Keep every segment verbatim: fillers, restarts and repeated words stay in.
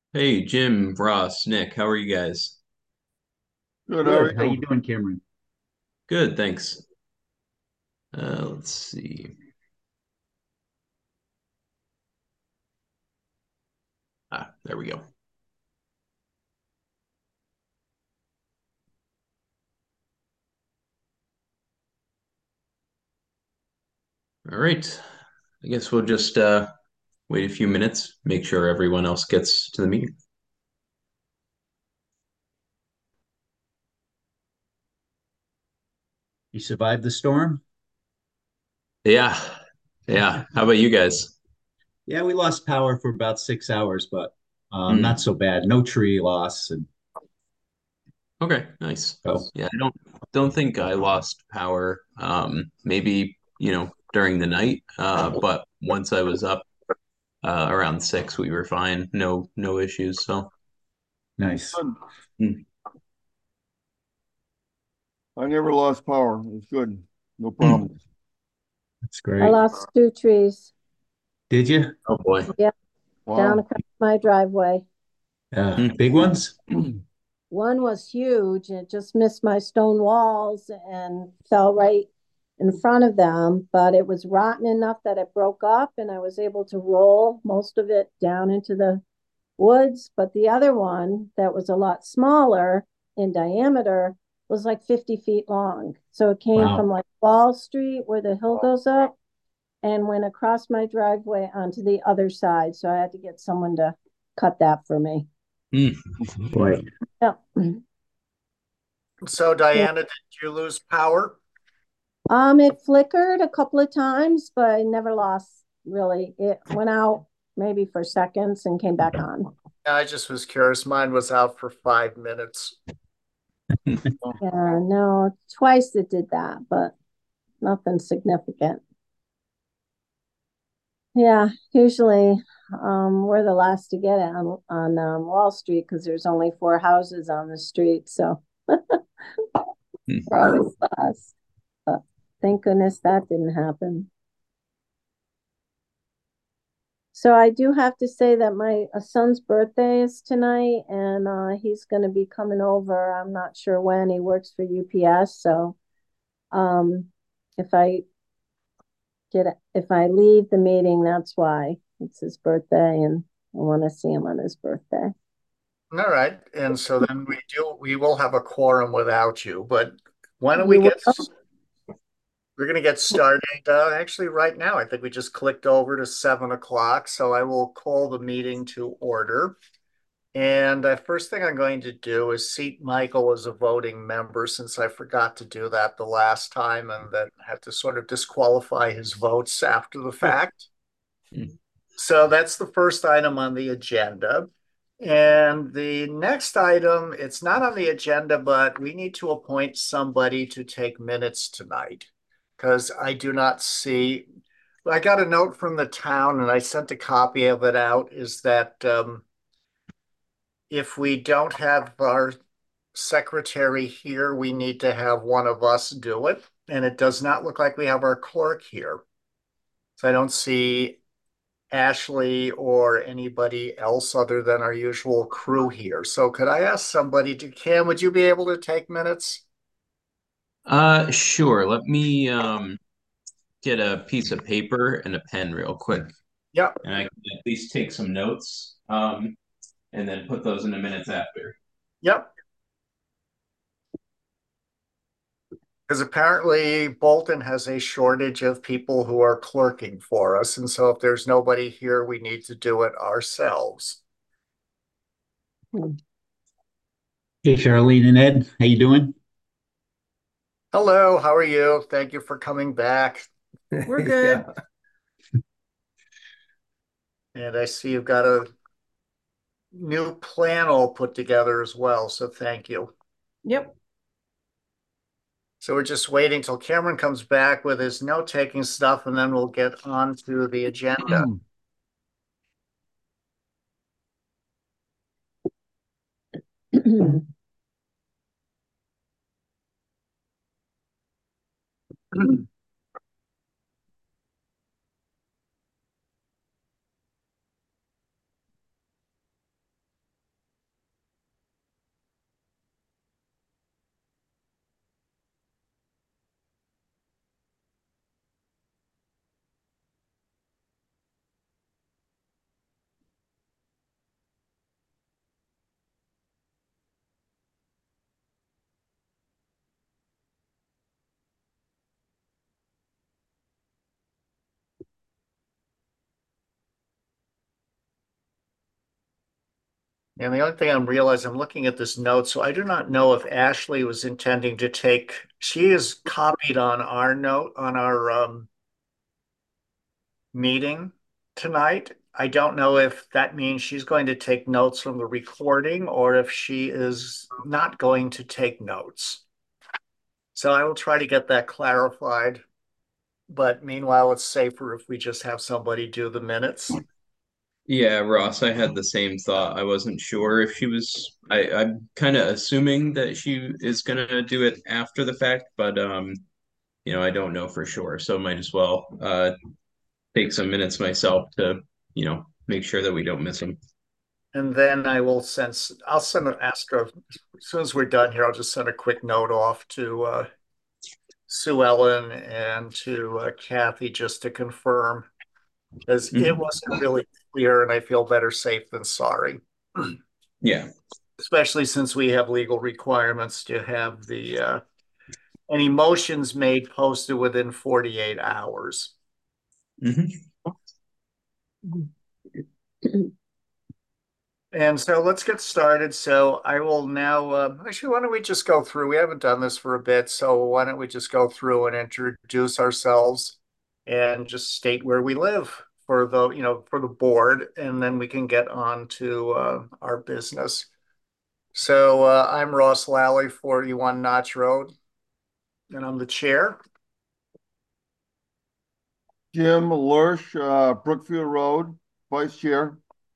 Hey, Jim, Ross, Nick, how are you guys? Good, how are Good. How you you? doing, Cameron? Good, thanks. Uh, let's see. Ah, there we go. All right. I guess we'll just uh, wait a few minutes, make sure everyone else gets to the meeting. You survived the storm? Yeah, yeah. How about you guys? Yeah, we lost power for about six hours, but um, not Hmm. so bad. No tree loss, and Okay, nice. so Yeah, I don't don't think I lost power. Um, maybe, you know, during the night. Uh, but once I was up uh, around six, we were fine. No, no issues. So, nice. Good. hmm. I never lost power. It's good. No That's problem. I great. lost two trees. Did you? Oh boy. Yeah, down Wow. across my driveway. Uh, Hmm. big ones? One was huge and it just missed my stone walls and fell right in front of them, but it was rotten enough that it broke up and I was able to roll most of it down into the woods. But the other one that was a lot smaller in diameter was like fifty feet long. So it came from Wow. like Wall Street where the hill goes up and went across my driveway onto the other side. So I had to get someone to cut that for me. Hmm. Boy, Yeah. So Yeah. Diana, did you lose power? Um, it flickered a couple of times, but I never lost really. It went out maybe for seconds and came back on. I just was curious. Mine was out for five minutes. Yeah, no, twice it did that, but nothing significant. Yeah, usually um, we're the last to get it on on um, Wall Street because there's only four houses on the street, so we're always last. But thank goodness that didn't happen. So I do have to say that my uh, son's birthday is tonight, and uh, he's going to be coming over. I'm not sure when. He works for U P S, so um, if I get if I leave the meeting, that's why it's his birthday, and I want to see him on his birthday. All right. And so then we do, we will have a quorum without you, but why don't we You get, will? we're going to get started. Uh, actually, right now, I think we just clicked over to seven o'clock. So I will call the meeting to order. And the first thing I'm going to do is seat Michael as a voting member since I forgot to do that the last time and then had to sort of disqualify his votes after the fact. So that's the first item on the agenda. And the next item, it's not on the agenda, but we need to appoint somebody to take minutes tonight because I do not see. I got a note from the town and I sent a copy of it out. Is that um, if we don't have our secretary here, we need to have one of us do it. And it does not look like we have our clerk here. So I don't see Ashley or anybody else other than our usual crew here. So could I ask somebody to, Cam, would you be able to take minutes? Uh, sure. Let me um get a piece of paper and a pen real quick, Yep, and I can at least take some notes, um, and then put those in the minutes after. yep. Because apparently Bolton has a shortage of people who are clerking for us. And so if there's nobody here, we need to do it ourselves. hey, Charlene and Ed, how you doing? Hello, how are you? Thank you for coming back. We're good. Yeah. And I see you've got a new plan all put together as well. So thank you. Yep. So we're just waiting till Cameron comes back with his note-taking stuff, and then we'll get on to the agenda. And the only thing I'm realizing, I'm looking at this note, so I do not know if Ashley was intending to take, she is copied on our note, on our um, meeting tonight. I don't know if that means she's going to take notes from the recording or if she is not going to take notes. So I will try to get that clarified. But meanwhile, it's safer if we just have somebody do the minutes. Yeah, Ross, I had the same thought. I wasn't sure if she was I, I'm kind of assuming that she is gonna do it after the fact, but um, you know, I don't know for sure. So might as well uh take some minutes myself to, you know, make sure that we don't miss them. And then I will send, I'll send an Astra, as soon as we're done here, I'll just send a quick note off to uh, Sue Ellen and to uh, Kathy just to confirm, because it Mhm. wasn't really clear and I feel better safe than sorry. Yeah. Especially since we have legal requirements to have the uh, any motions made posted within forty-eight hours. Mhm. And so let's get started. So I will now, uh, actually, why don't we just go through? We haven't done this for a bit, so why don't we just go through and introduce ourselves and just state where we live for the, you know, for the board, and then we can get on to uh, our business. So uh, I'm Ross Lally, forty-one Notch Road, and I'm the chair. Jim Lurch, uh, Brookfield Road, Vice Chair.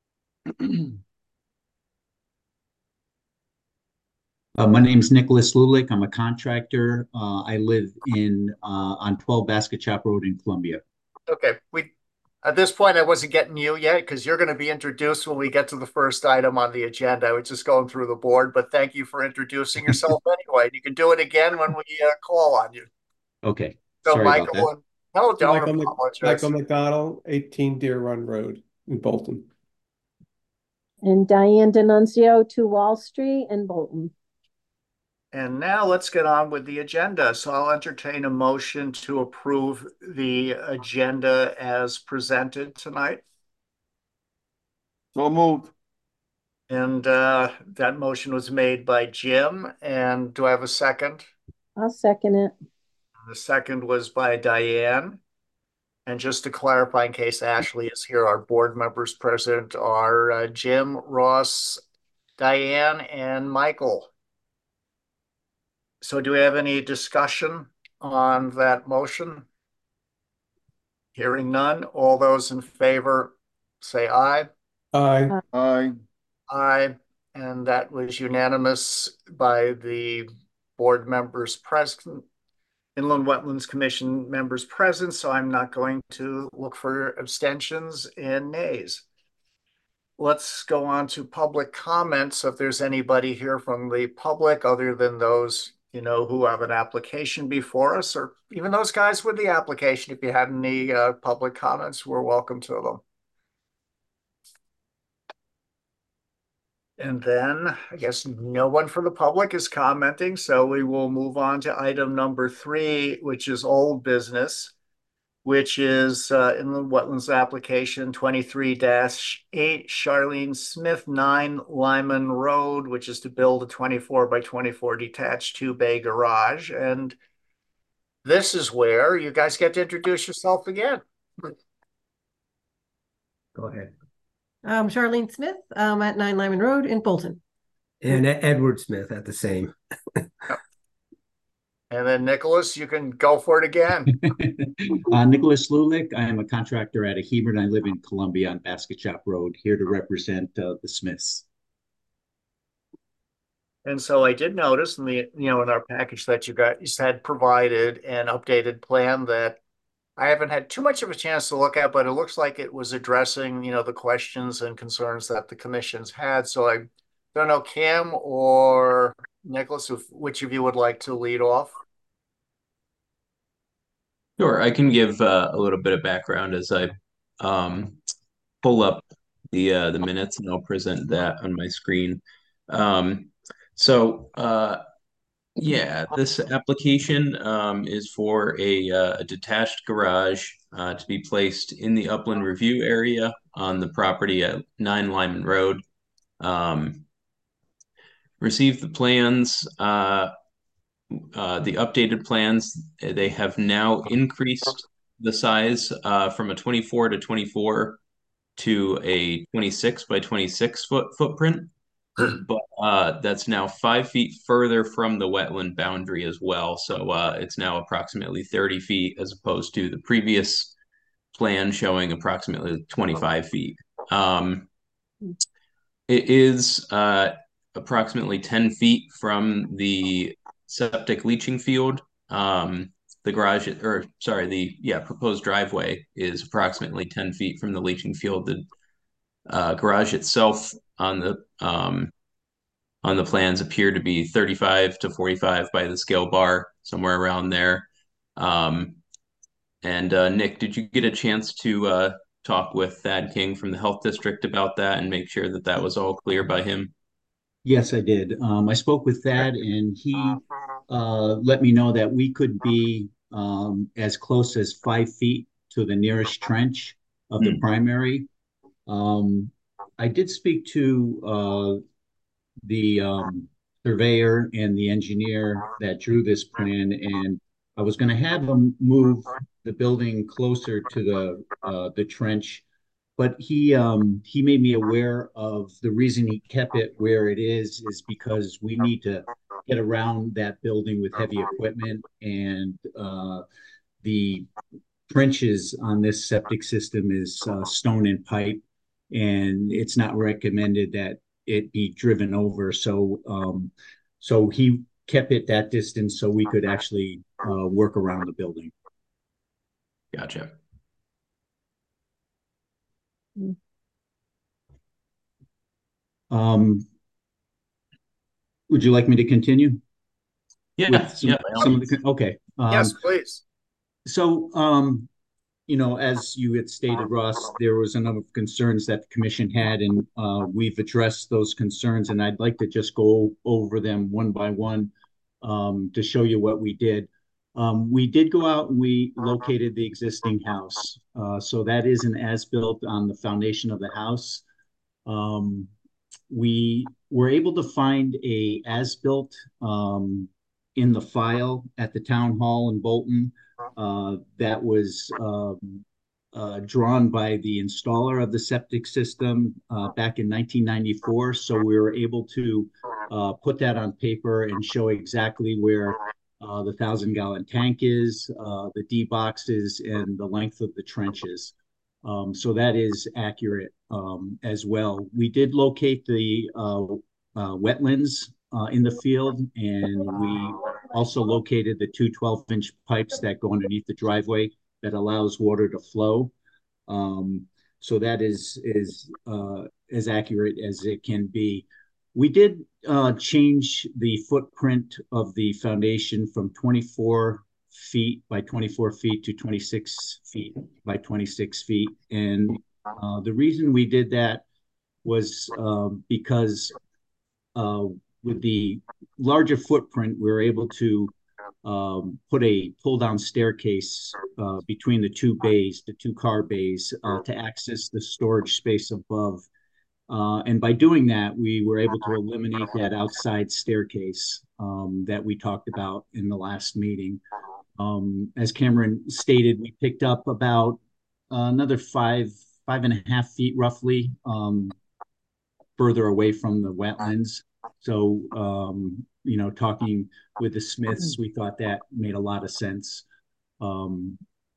Uh, my name's Nicholas Lulick. I'm a contractor. Uh, I live in uh, on twelve Basket Shop Road in Columbia. Okay, we at this point I wasn't getting you yet because you're going to be introduced when we get to the first item on the agenda. I was just going through the board, but thank you for introducing yourself anyway. You can do it again when we uh, call on you. Okay, So sorry about Michael that. and no, don't Michael, Mc- apologize. Michael McDonald, eighteen Deer Run Road in Bolton. And Diane D'Annunzio, to Wall Street in Bolton. And now let's get on with the agenda. So I'll entertain a motion to approve the agenda as presented tonight. So moved. And uh, that motion was made by Jim. And do I have a second? I'll second it. The second was by Diane. And just to clarify, in case Ashley is here, our board members present are uh, Jim, Ross, Diane, and Michael. So do we have any discussion on that motion? Hearing none, all those in favor say aye. Aye. Aye. Aye, and that was unanimous by the board members present, Inland Wetlands Commission members present, so I'm not going to look for abstentions and nays. Let's go on to public comments. If there's anybody here from the public other than those, you know, who have an application before us, or even those guys with the application, if you had any uh, public comments, we're welcome to them. And then I guess no one from the public is commenting, so we will move on to item number three, which is old business, which is uh, Inland Wetlands application twenty-three dash eight, Charlene Smith, nine Lyman Road, which is to build a twenty-four by twenty-four detached two-bay garage. And this is where you guys get to introduce yourself again. Go ahead. Um, Charlene Smith, um, at nine Lyman Road in Bolton. And Edward Smith at the same. And then Nicholas, you can go for it again. uh, Nicholas Lulick. I am a contractor out of Hebron. I live in Columbia on Basket Shop Road, here to represent uh, the Smiths. And so I did notice in the, you know, in our package that you got, you had provided an updated plan that I haven't had too much of a chance to look at, but it looks like it was addressing, you know, the questions and concerns that the commissions had. So I don't know, Cam or Nicholas, if, which of you would like to lead off? Sure, I can give uh, a little bit of background as I um, pull up the uh, the minutes, and I'll present that on my screen. Um, so, uh, yeah, this application um, is for a, uh, a detached garage uh, to be placed in the upland review area on the property at nine Lyman Road. Um, received the plans, uh, uh, the updated plans. They have now increased the size uh, from a twenty-four to twenty-four to a twenty-six by twenty-six foot footprint. But uh, that's now five feet further from the wetland boundary as well. So uh, it's now approximately thirty feet as opposed to the previous plan showing approximately twenty-five feet. Um, it is uh, approximately ten feet from the septic leaching field. Um, the garage, or sorry, the yeah proposed driveway is approximately ten feet from the leaching field. The uh, garage itself on the um, on the plans appear to be thirty-five to forty-five by the scale bar, somewhere around there. Um, and uh, Nick, did you get a chance to uh, talk with Thad King from the Health District about that and make sure that that was all clear by him? Yes, I did. Um, I spoke with Thad, and he uh, let me know that we could be um, as close as five feet to the nearest trench of the Hmm. primary. Um, I did speak to uh, the um, surveyor and the engineer that drew this plan, and I was going to have them move the building closer to the uh, the trench, but he um, he made me aware of the reason he kept it where it is is because we need to get around that building with heavy equipment, and uh, the trenches on this septic system is uh, stone and pipe, and it's not recommended that it be driven over. So, um, so he kept it that distance so we could actually uh, work around the building. Gotcha. Um, would you like me to continue Yeah, with some, yeah, by all some of means. the? Okay. Um, Yes, please. so, um, you know, as you had stated, Ross, there was a number of concerns that the commission had, and uh, we've addressed those concerns. And I'd like to just go over them one by one um, to show you what we did. Um, we did go out and we located the existing house. Uh, so that is an as-built on the foundation of the house. Um, we were able to find a as-built um, in the file at the town hall in Bolton uh, that was um, uh, drawn by the installer of the septic system uh, back in nineteen ninety-four. So we were able to uh, put that on paper and show exactly where uh, the thousand gallon tank is, uh, the D boxes, and the length of the trenches. Um, so that is accurate um, as well. We did locate the uh, uh, wetlands uh, in the field, and we also located the two twelve inch pipes that go underneath the driveway that allows water to flow. Um, so that is is uh, as accurate as it can be. We did uh, change the footprint of the foundation from twenty-four feet by twenty-four feet to twenty-six feet by twenty-six feet. And uh, the reason we did that was um, because uh, with the larger footprint, we were able to um, put a pull down staircase uh, between the two bays, the two car bays, uh, to access the storage space above. Uh, and by doing that, we were able to eliminate that outside staircase um, that we talked about in the last meeting. Um, as Cameron stated, we picked up about uh, another five, five and a half feet roughly um, further away from the wetlands. So, um, you know, talking with the Smiths, we thought that made a lot of sense. Um,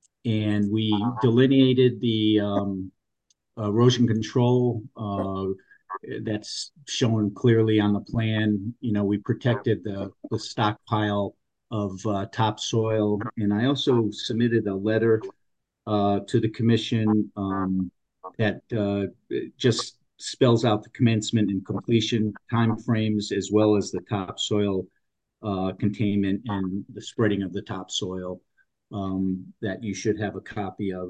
and we delineated the um, erosion control uh, that's shown clearly on the plan. You know, we protected the, the stockpile of uh, topsoil. And I also submitted a letter uh, to the commission um, that uh, just spells out the commencement and completion timeframes, as well as the topsoil uh, containment and the spreading of the topsoil um, that you should have a copy of.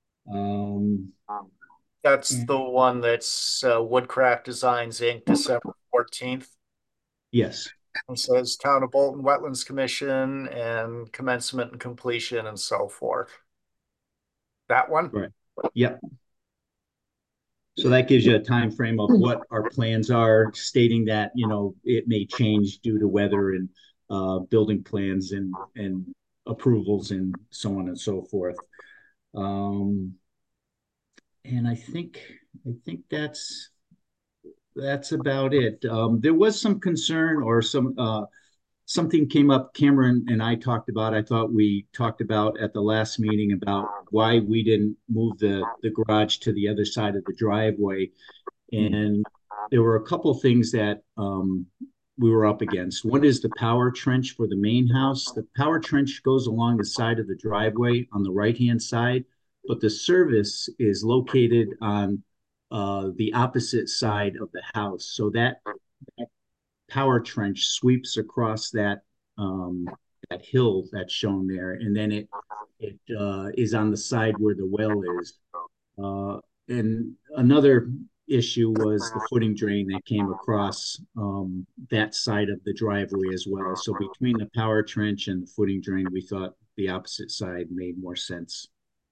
Um, That's the one that's uh, Woodcraft Designs, Incorporated, December fourteenth. yes. It says Town of Bolton Wetlands Commission and commencement and completion and so forth. That one? Right. Yep. So that gives you a time frame of what our plans are, stating that, you know, it may change due to weather and uh, building plans and, and approvals and so on and so forth. Um, and I think, I think that's, that's about it. Um, there was some concern or some, uh, something came up, Cameron and I talked about, I thought we talked about at the last meeting about why we didn't move the, the garage to the other side of the driveway. And there were a couple of things that um, we were up against. One is the power trench for the main house. The power trench goes along the side of the driveway on the right-hand side, but the service is located on uh, the opposite side of the house. So that, that power trench sweeps across that um, that hill that's shown there, and then it it uh, is on the side where the well is. Uh, and another issue was the footing drain that came across um, that side of the driveway as well. So between the power trench and the footing drain, we thought the opposite side made more sense.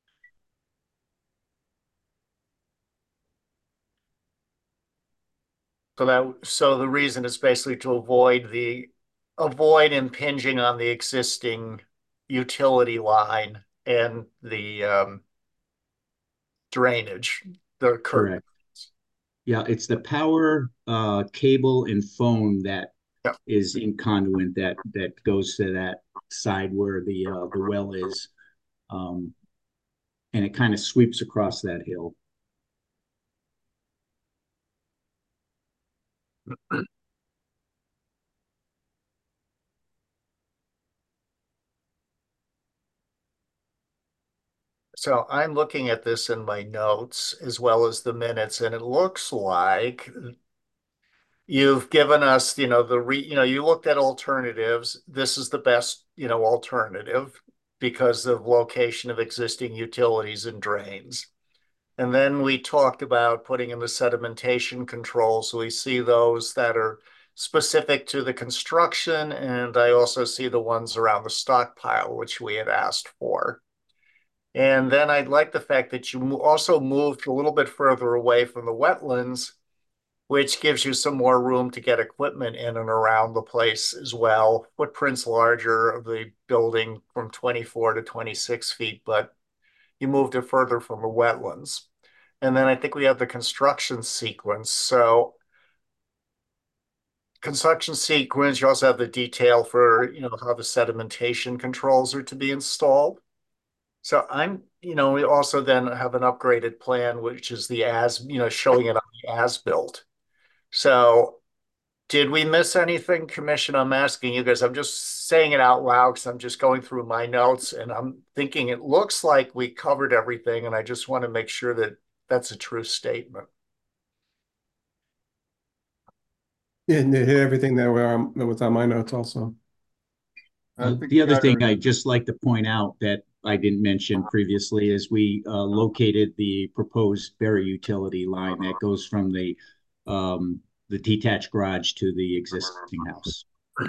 So that so the reason is basically to avoid the avoid impinging on the existing utility line and the um, drainage, the current. Correct. Yeah, it's the power uh, cable and phone that Yep. is in conduit that that goes to that side where the uh, the well is, um, and it kind of sweeps across that hill. So I'm looking at this in my notes as well as the minutes, and it looks like you've given us, you know, the re, you know, you looked at alternatives. This is the best, you know, alternative because of location of existing utilities and drains. And then we talked about putting in the sedimentation controls. So we see those that are specific to the construction, and I also see the ones around the stockpile, which we had asked for. And then I like the fact that you also moved a little bit further away from the wetlands, which gives you some more room to get equipment in and around the place as well. Footprint's larger of the building from twenty-four to twenty-six feet, but you moved it further from the wetlands. And then I think we have the construction sequence. So construction sequence, you also have the detail for, you know, how the sedimentation controls are to be installed. So I'm, you know, we also then have an upgraded plan, which is the as, you know, showing it on the as-built. So did we miss anything, Commission? I'm asking you guys. I'm just saying it out loud because I'm just going through my notes and I'm thinking it looks like we covered everything, and I just want to make sure that that's a true statement. Yeah, and they hit everything that were um, that was on my notes also. I Uh, think the other that- thing I'd just like to point out that I didn't mention previously is we uh, located the proposed Berry utility line that goes from the um, the detached garage to the existing house.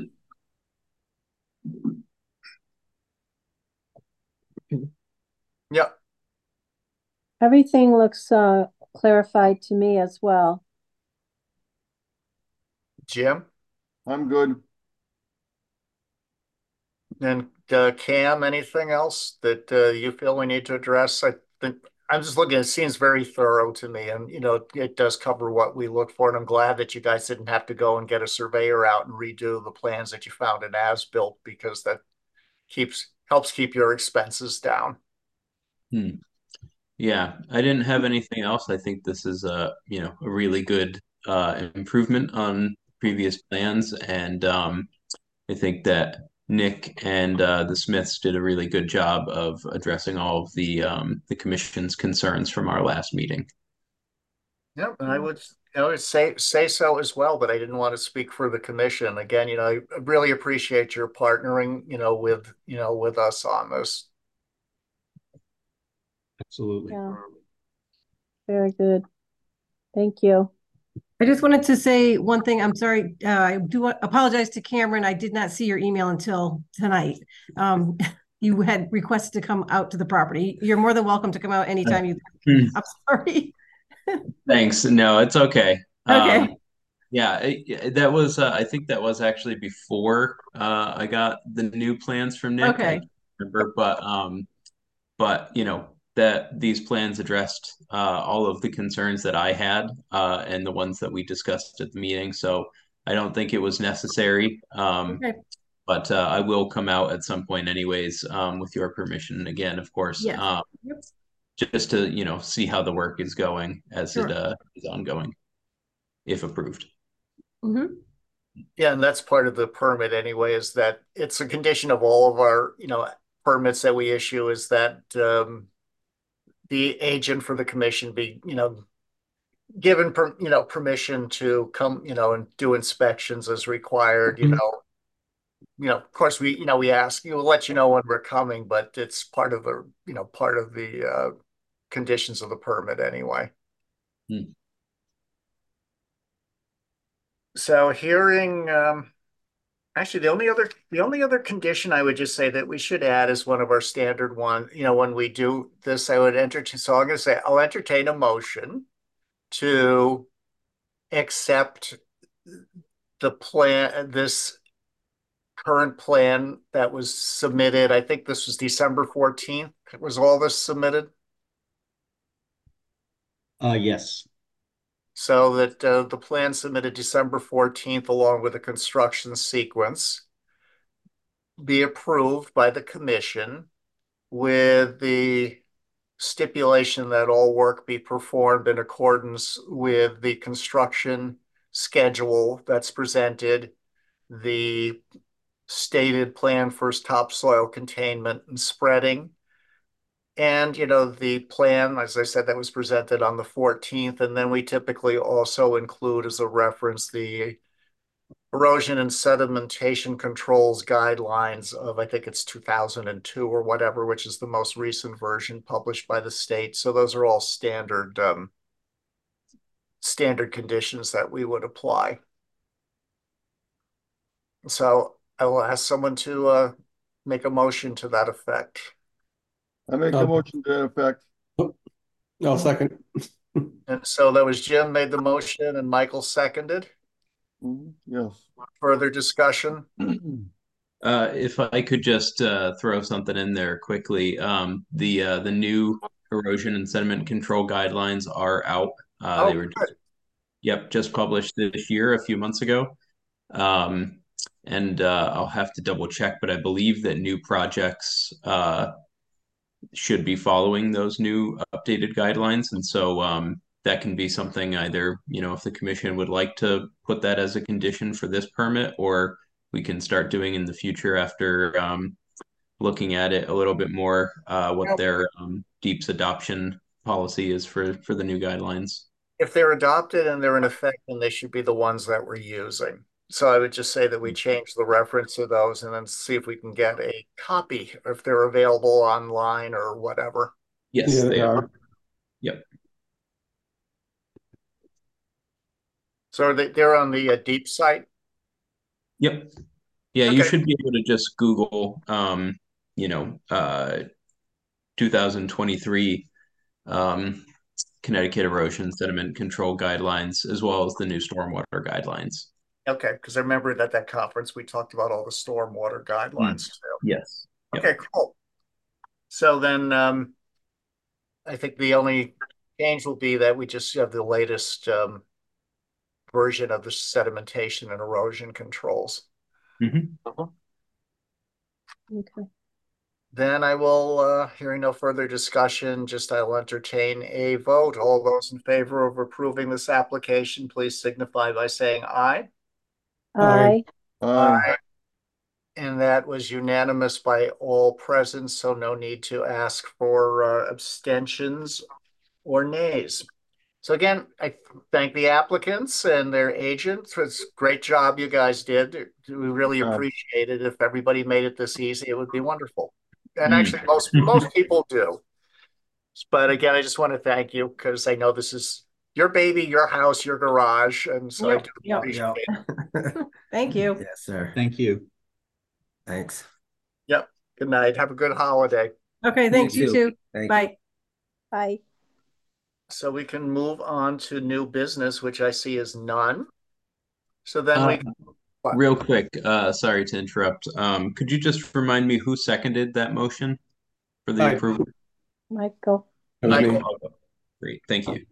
Yep. Everything looks uh, clarified to me as well. Jim I'm good. and uh, Cam, anything else that uh, you feel we need to address? I think I'm just looking, it seems very thorough to me, and you know, it does cover what we look for. And I'm glad that you guys didn't have to go and get a surveyor out and redo the plans that you found in as-built, because that keeps helps keep your expenses down. Hmm. Yeah, I didn't have anything else. I think this is a, you know, a really good uh, improvement on previous plans, and um, I think that Nick and uh, the Smiths did a really good job of addressing all of the um, the commission's concerns from our last meeting. Yep, and I would, I would say say so as well, but I didn't want to speak for the commission. Again, you know, I really appreciate your partnering, you know, with you know with us on this. Absolutely. Yeah. Very good. Thank you. I just wanted to say one thing. I'm sorry. Uh, I do apologize to Cameron. I did not see your email until tonight. Um, you had requested to come out to the property. You're more than welcome to come out anytime you. Hmm. I'm sorry. Thanks. No, it's okay. Okay. Um, yeah, it, that was, uh, I think that was actually before uh, I got the new plans from Nick. I Okay. can't remember, but um, but you know that these plans addressed uh, all of the concerns that I had uh, and the ones that we discussed at the meeting. So I don't think it was necessary. Um, Okay. but uh, I will come out at some point anyways, um, with your permission again, of course, Yes. um, Yep. just to, you know, see how the work is going as it Sure. uh, is ongoing, if approved. Mm-hmm. Yeah, and that's part of the permit anyway, is that it's a condition of all of our, you know, permits that we issue is that um, the agent for the commission be, you know, given, per, you know, permission to come, you know, and do inspections as required, you Mhm. know. You know, of course, we, you know, we ask, you, we'll let you know when we're coming, but it's part of the, you know, part of the uh, conditions of the permit anyway. Hmm. So hearing, um, actually, the only other, the only other condition I would just say that we should add is one of our standard one, you know, when we do this, I would entertain, so I'm gonna say, I'll entertain a motion to accept the plan, this current plan that was submitted. I think this was December fourteenth. Was all this submitted? Uh, yes. So that uh, the plan submitted December fourteenth, along with a construction sequence, be approved by the commission with the stipulation that all work be performed in accordance with the construction schedule that's presented, the stated plan for topsoil containment and spreading. And, you know, the plan, as I said, that was presented on the fourteenth. And then we typically also include as a reference the erosion and sedimentation controls guidelines of, I think it's two thousand two or whatever, which is the most recent version published by the state. So those are all standard, um, standard conditions that we would apply. So I will ask someone to uh, make a motion to that effect. I make a Um, motion to that effect. I'll second. And so that was Jim made the motion and Michael seconded. Mhm, yes. Further discussion? Uh, if I could just uh, throw something in there quickly, um, the uh, the new erosion and sediment control guidelines are out. Uh, Oh, they were good. just, yep, just published this year, a few months ago. Um, and uh, I'll have to double check, but I believe that new projects uh, should be following those new updated guidelines. And so um, that can be something either, you know, if the commission would like to put that as a condition for this permit, or we can start doing in the future after um, looking at it a little bit more, uh, what their um, deeps adoption policy is for, for the new guidelines. If they're adopted and they're in effect, then they should be the ones that we're using. So I would just say that we change the reference to those and then see if we can get a copy, or if they're available online or whatever. Yes, Yeah, they they are. are. Yep. So they, they're on the uh, deep site. Yep. Yeah, you Okay. should be able to just Google, um, you know, uh, two thousand twenty-three um, Connecticut erosion sediment control guidelines, as well as the new stormwater guidelines. Okay, because I remember that that conference we talked about all the stormwater guidelines too. Yes. Yep. Okay, cool. So then um, I think the only change will be that we just have the latest um, version of the sedimentation and erosion controls. Mhm. Okay. Then I will, uh, hearing no further discussion, just I'll entertain a vote. All those in favor of approving this application, please signify by saying aye. Aye. Aye. And that was unanimous by all present, so no need to ask for uh, abstentions or nays. So again, I thank the applicants and their agents. It's a great job you guys did. We really Yeah. appreciate it. If everybody made it this easy, it would be wonderful. And Mm. actually, most most people do. But again, I just want to thank you because I know this is your baby, your house, your garage, and so I Yep, do yep. appreciate it. Thank you. Yes, sir. Thank you. Thanks. Yep. Good night. Have a good holiday. Okay, thanks. You too. too. Thank you. Bye. Bye. So we can move on to new business, which I see is none. So then Uh, we, what? real quick, uh, sorry to interrupt. Um, could you just remind me who seconded that motion for the Aye. approval? Michael, That was me. Michael. Great, thank you.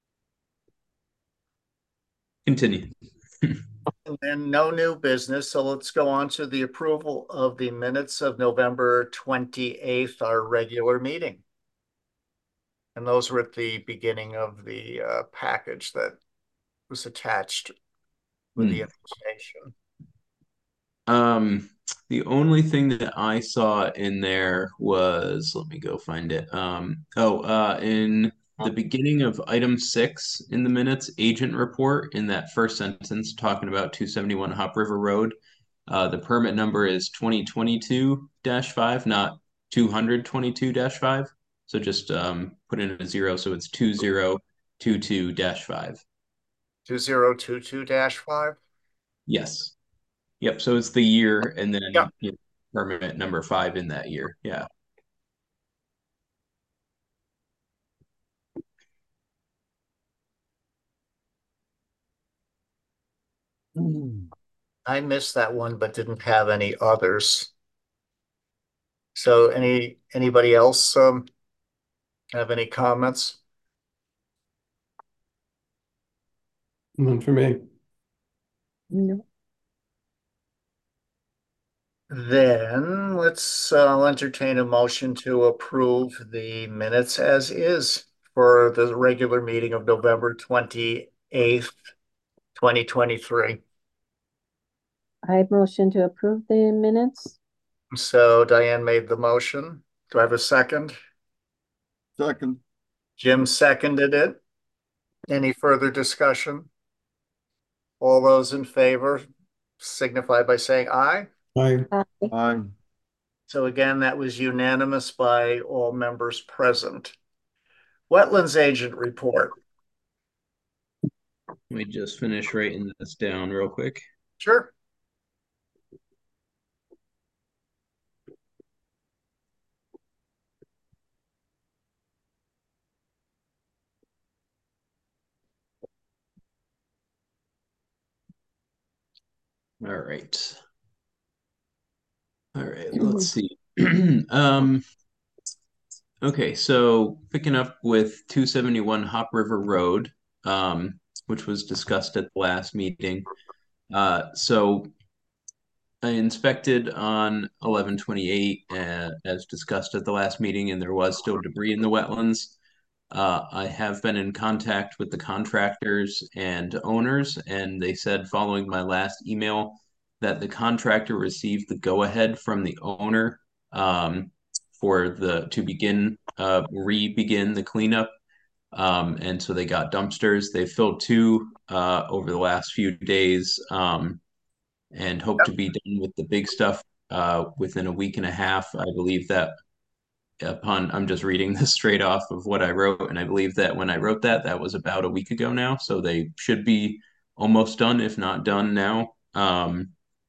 Continue. And then no new business, so let's go on to the approval of the minutes of November twenty-eighth, our regular meeting. And those were at the beginning of the uh, package that was attached with the Hmm. invitation. Um, the only thing that I saw in there was, let me go find it. Um, oh, uh, in the beginning of item six in the minutes, agent report, in that first sentence talking about two seventy-one Hop River Road, uh, the permit number is twenty twenty-two dash five, not two hundred twenty-two dash five. So just um, put in a zero, so it's two zero two two dash five. two zero two two dash five? Yes. Yep. So it's the year and then Yep. you know, permit number five in that year. Yeah. I missed that one, but didn't have any others. So any anybody else um, have any comments? None for me. no, Then let's uh, I'll entertain a motion to approve the minutes as is for the regular meeting of November twenty-eighth, twenty twenty-three. I motion to approve the minutes. So Diane made the motion. Do I have a second? Second. Jim seconded it. Any further discussion? All those in favor signify by saying aye. Aye. Aye. Aye. So again, that was unanimous by all members present. Wetlands agent report. Let me just finish writing this down real quick. Sure. All right. All right, let's see. um, okay, so picking up with two seventy-one Hop River Road, um, which was discussed at the last meeting. Uh, so I inspected on eleven twenty-eight, uh, as discussed at the last meeting, and there was still debris in the wetlands. Uh, I have been in contact with the contractors and owners, and they said following my last email that the contractor received the go-ahead from the owner um, for the to begin uh, re-begin the cleanup. Um, and so they got dumpsters. They filled two uh, over the last few days um, and hope to be done with the big stuff uh, within a week and a half. I believe that upon I'm just reading this straight off of what I wrote, and I believe that when I wrote that, that was about a week ago now. So they should be almost done, if not done now. Um,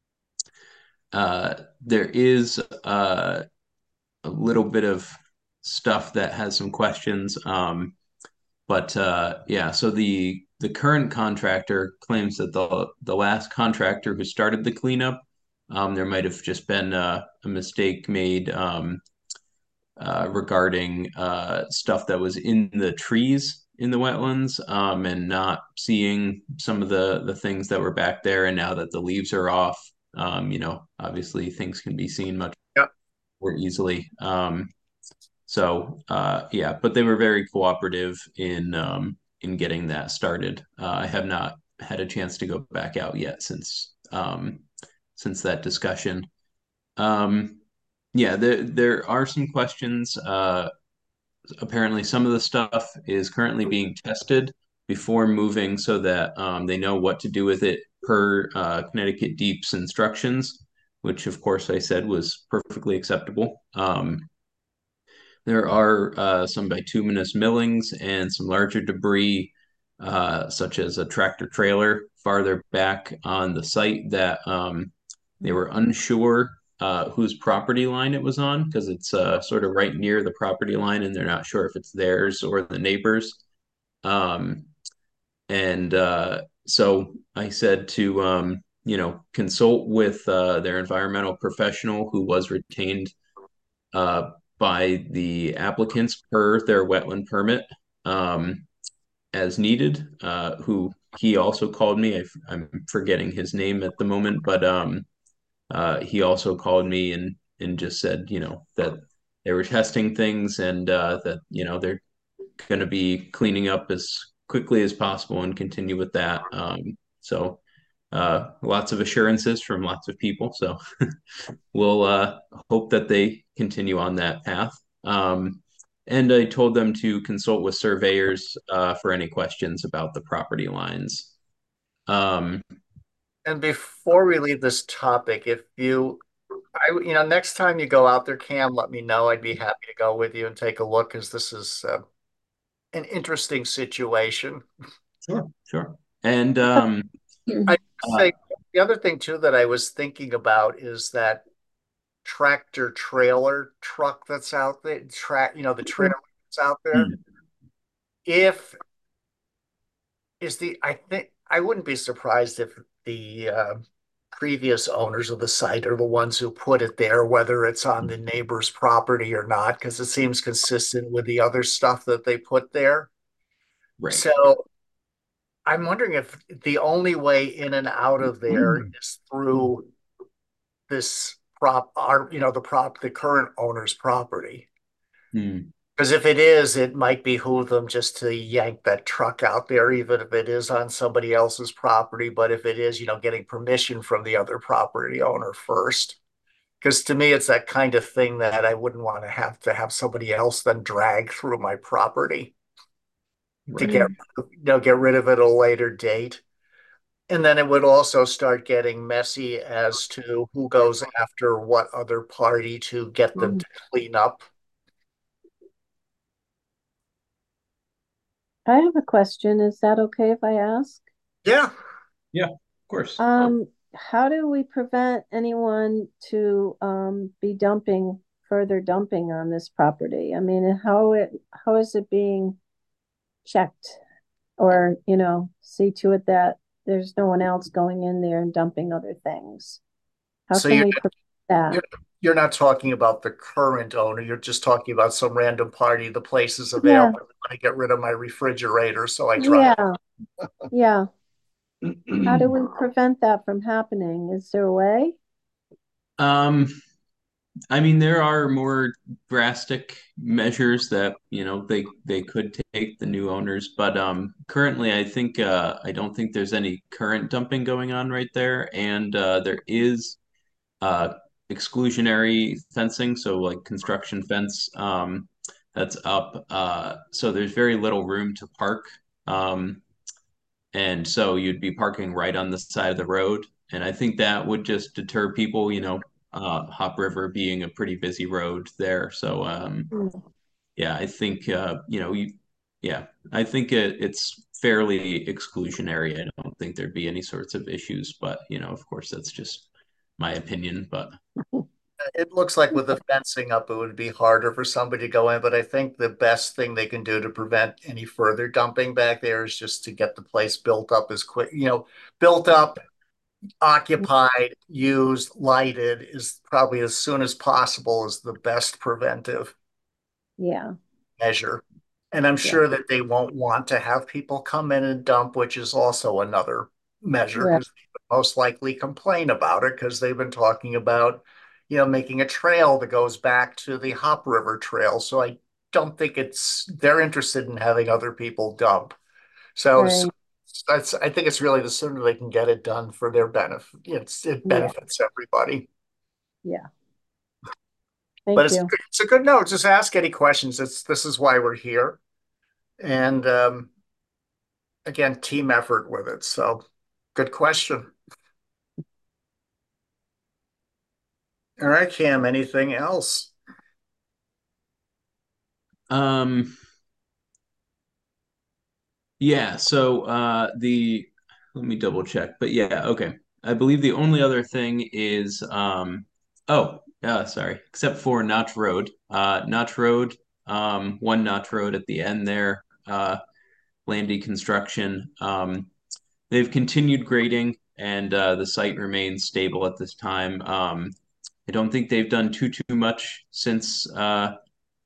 uh, there is uh, a little bit of stuff that has some questions. Um, but uh, yeah, so the the current contractor claims that the the last contractor who started the cleanup, um, there might have just been uh, a mistake made. Um, uh, regarding uh, stuff that was in the trees in the wetlands um, and not seeing some of the the things that were back there. And now that the leaves are off, um, you know, obviously things can be seen much Yep. more easily. Um, so uh, yeah, but they were very cooperative in um, in getting that started. Uh, I have not had a chance to go back out yet since um, since that discussion. Um, yeah, there there are some questions. Uh, apparently, some of the stuff is currently being tested before moving, so that um, they know what to do with it per uh, Connecticut Deep's instructions, which, of course, I said was perfectly acceptable. Um, there are uh, some bituminous millings and some larger debris, uh, such as a tractor trailer farther back on the site that um, they were unsure uh, whose property line it was on because it's uh, sort of right near the property line and they're not sure if it's theirs or the neighbors. Um, and uh, so I said to um, you know, consult with uh, their environmental professional who was retained uh, by the applicants per their wetland permit, um, as needed. Uh, who he also called me. I, I'm forgetting his name at the moment, but um, uh, he also called me and and just said, you know, that they were testing things and uh, that you know they're going to be cleaning up as quickly as possible and continue with that. Um, so uh, lots of assurances from lots of people. So we'll uh, hope that they continue on that path. Um, and I told them to consult with surveyors uh, for any questions about the property lines. Um, And before we leave this topic, if you, I, you know, next time you go out there, Cam, let me know. I'd be happy to go with you and take a look because this is uh, an interesting situation. sure, sure. And um, I uh, say the other thing too that I was thinking about is that tractor trailer truck that's out there, track, you know, the trailer that's out there. hmm, If is the, I think I wouldn't be surprised if the uh, previous owners of the site are the ones who put it there, whether it's on the neighbor's property or not, because it seems consistent with the other stuff that they put there. right. So I'm wondering if the only way in and out of there is through this prop, our, you know, the prop, the current owner's property. Hmm. Because if it is, it might behoove them just to yank that truck out there, even if it is on somebody else's property. But if it is, you know, getting permission from the other property owner first. Because to me, it's that kind of thing that I wouldn't want to have to have somebody else then drag through my property to Right. get, you know, get rid of it at a later date. And then it would also start getting messy as to who goes after what other party to get them to clean up. I have a question. Is that okay if I ask? Yeah. Yeah, of course. Um, how do we prevent anyone to um be dumping further dumping on this property? I mean, how it how is it being checked? Or, you know, see to it that there's no one else going in there and dumping other things. How So can you're we prevent that? you're you're not talking about the current owner. You're just talking about some random party. The place is Yeah, available. I want to get rid of my refrigerator, so I drive. yeah, yeah. How do we prevent that from happening? Is there a way? Um, I mean, there are more drastic measures that, you know, they they could take the new owners, but um currently I think uh I don't think there's any current dumping going on right there, and uh there is uh exclusionary fencing, so like construction fence um that's up. Uh so there's very little room to park. Um and so you'd be parking right on the side of the road. And I think that would just deter people, you know, uh, Hop River being a pretty busy road there. So, um, Mm. yeah, I think, uh, you know, you, yeah, I think it, it's fairly exclusionary. I don't think there'd be any sorts of issues, but, you know, of course, that's just my opinion. But It looks like with the fencing up, it would be harder for somebody to go in, but I think the best thing they can do to prevent any further dumping back there is just to get the place built up as quick, you know, built up, occupied, used, lighted is probably as soon as possible is the best preventive Yeah, measure. And I'm yeah, sure that they won't want to have people come in and dump, which is also another measure right, because they would most likely complain about it because they've been talking about, you know, making a trail that goes back to the Hop River Trail. So I don't think it's they're interested in having other people dump. So, so right. that's I think it's really the sooner they can get it done for their benefit. It's it Yeah, benefits everybody. yeah. But Thank it's you. it's a good note. Just ask any questions. It's this is why we're here. And um, again, team effort with it. So good question. All right, Cam, anything else? um, yeah, so uh, the let me double check. But yeah, okay. I believe the only other thing is um, oh, uh, sorry, except for Notch Road. Uh, Notch Road, um, one Notch Road at the end there. Uh, Landy Construction. Um, they've continued grading, and uh, the site remains stable at this time. Um, I don't think they've done too too much since uh,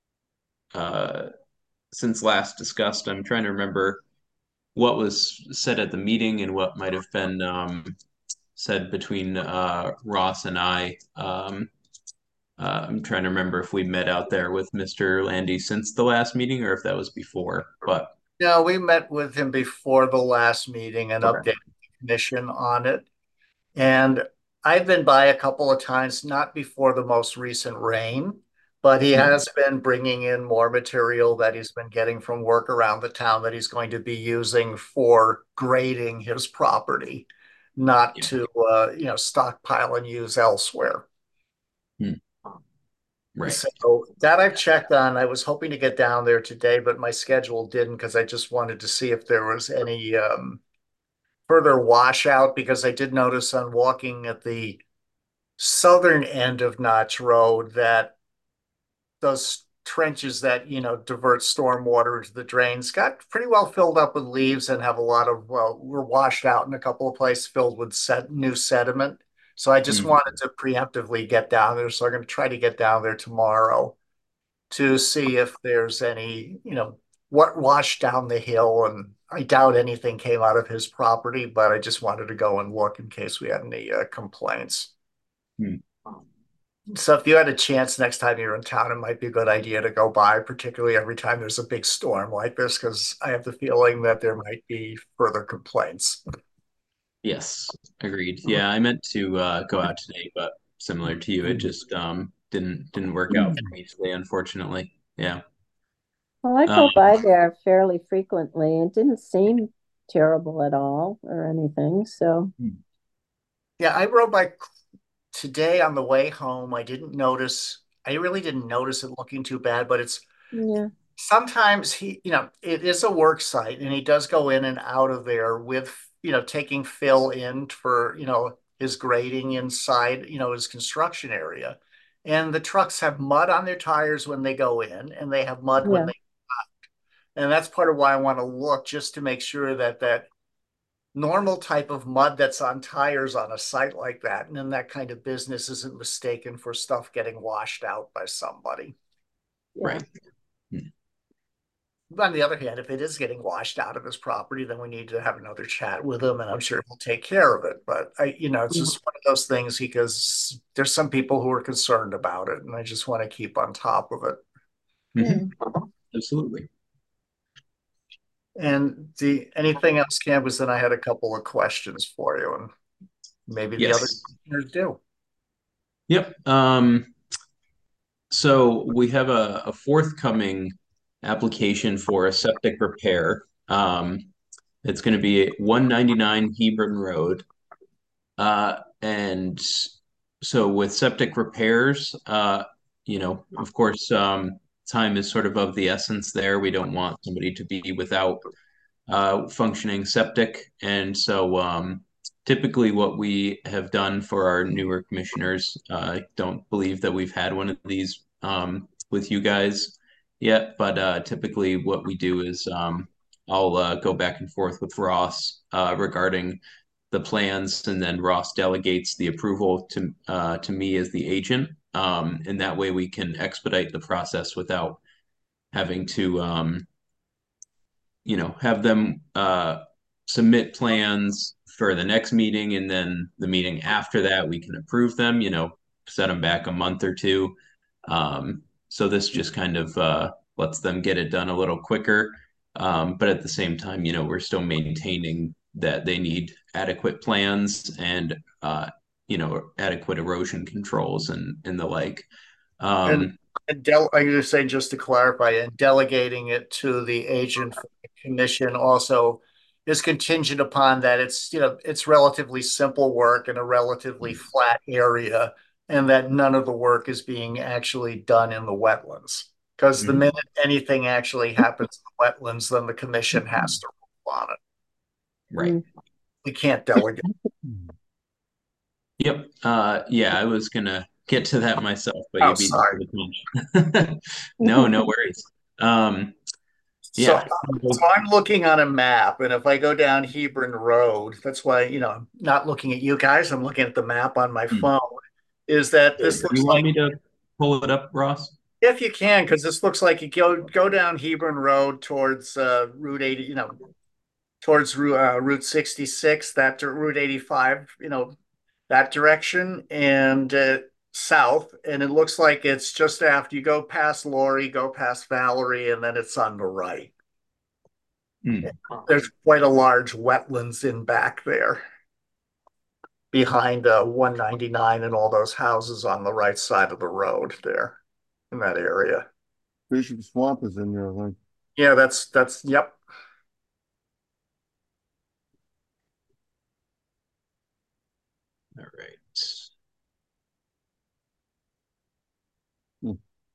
uh, since last discussed. I'm trying to remember what was said at the meeting and what might have been um, said between uh, Ross and I. Um, uh, I'm trying to remember if we met out there with Mister Landy since the last meeting or if that was before. But No, we met with him before the last meeting and okay. updated the commission on it. And I've been by a couple of times, not before the most recent rain, but he Hmm. has been bringing in more material that he's been getting from work around the town that he's going to be using for grading his property, not Yeah. to, uh, you know, stockpile and use elsewhere. Hmm. Right. So that I've checked on. I was hoping to get down there today, but my schedule didn't because I just wanted to see if there was any um, further washout because I did notice on walking at the southern end of Notch Road that those trenches that, you know, divert storm water into the drains got pretty well filled up with leaves and have a lot of, well, were washed out in a couple of places filled with set, new sediment. So I just Hmm. wanted to preemptively get down there. So I'm going to try to get down there tomorrow to see if there's any, you know, what washed down the hill. And I doubt anything came out of his property, but I just wanted to go and look in case we had any uh, complaints. Hmm. So if you had a chance next time you're in town, it might be a good idea to go by, particularly every time there's a big storm like this, because I have the feeling that there might be further complaints. Yes, agreed. Yeah, I meant to uh, go out today, but similar to you, it just um, didn't didn't work out for me today, unfortunately. Yeah. Well, I Um, go by there fairly frequently. It didn't seem terrible at all or anything. So, Yeah, I rode by today on the way home. I didn't notice, I really didn't notice it looking too bad, but it's yeah, sometimes he, you know, it is a work site and he does go in and out of there with, you know, taking fill in for, you know, his grading inside, you know, his construction area. And the trucks have mud on their tires when they go in and they have mud when yeah. they, and that's part of why I want to look just to make sure that that normal type of mud that's on tires on a site like that and then that kind of business isn't mistaken for stuff getting washed out by somebody. Yeah. right. On the other hand, if it is getting washed out of his property, then we need to have another chat with him, and I'm sure he'll take care of it. But I, you know, it's just one of those things because there's some people who are concerned about it, and I just want to keep on top of it. Mhm. Absolutely. And the anything else, Campus? Then I had a couple of questions for you, and maybe the other Yes. commissioners do. Yep. Um, so we have a, a forthcoming application for a septic repair. Um, it's going to be at one ninety-nine Hebron Road. Uh, and so with septic repairs, uh, you know, of course, um, time is sort of of the essence there. We don't want somebody to be without uh, functioning septic. And so um, typically what we have done for our newer commissioners, uh, I don't believe that we've had one of these um, with you guys yet, but uh, typically what we do is um, I'll uh, go back and forth with Ross uh, regarding the plans, and then Ross delegates the approval to uh, to me as the agent. Um, and that way we can expedite the process without having to um, you know, have them uh, submit plans for the next meeting, and then the meeting after that, we can approve them, you know, set them back a month or two. Um, so this just kind of uh, lets them get it done a little quicker. Um, but at the same time, you know, we're still maintaining that they need adequate plans and, uh, you know, adequate erosion controls and, and the like. And, Um, and del I just say just to clarify, and delegating it to the agent for the commission also is contingent upon that it's, you know, it's relatively simple work in a relatively flat area, and that none of the work is being actually done in the wetlands. Because the mhm. minute anything actually happens in the wetlands, then the commission has to rule on it. Right. Mm. We can't delegate. Yep. Uh, yeah, I was gonna get to that myself, but Oh, you beat me sorry. to the punch. No, no worries. Um, So, Yeah. so I'm looking on a map, and if I go down Hebron Road, that's why, you know, I'm not looking at you guys, I'm looking at the map on my Hmm. phone, is that this Do looks you want like, me to pull it up, Ross? if you can, because this looks like you go go down Hebron Road towards uh, Route eighty, you know, towards Ru- uh, Route sixty-six, that to Route eighty-five, you know, that direction, and uh, south. And it looks like it's just after you go past Lori, go past Valerie, and then it's on the right. Hmm. There's quite a large wetlands in back there behind uh, one ninety-nine and all those houses on the right side of the road there in that area. Bishop Swamp is in there, I think. Yeah, that's that's yep. All right. Hmm.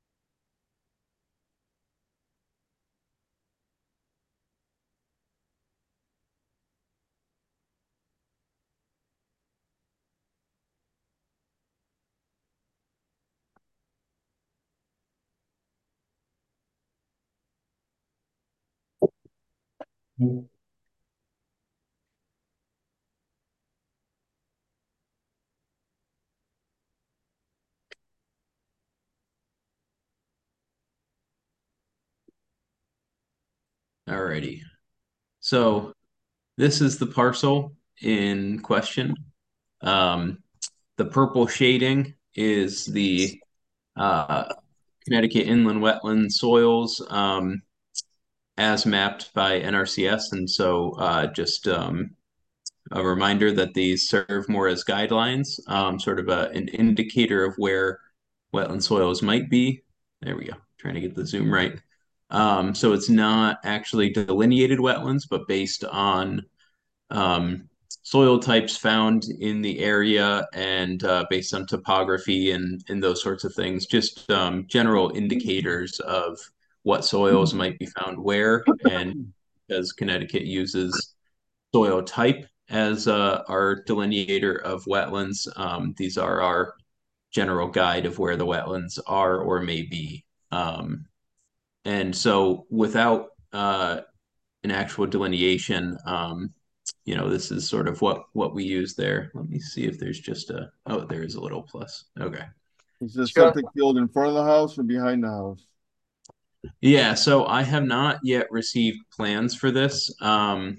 All righty. So this is the parcel in question. Um, the purple shading is the uh, Connecticut inland wetland soils um, as mapped by N R C S. And so uh, just um, a reminder that these serve more as guidelines, um, sort of a, an indicator of where wetland soils might be. There we go, trying to get the zoom right. Um, so it's not actually delineated wetlands, but based on um, soil types found in the area and uh, based on topography and, and those sorts of things, just um, general indicators of what soils might be found where. And because Connecticut uses soil type as uh, our delineator of wetlands, um, these are our general guide of where the wetlands are or may be. Um, and so without uh, an actual delineation, um, you know, this is sort of what what we use there. Let me see if there's just a, oh, there is a little plus. Okay. Is the Sure. septic field in front of the house or behind the house? Yeah, so I have not yet received plans for this. Um,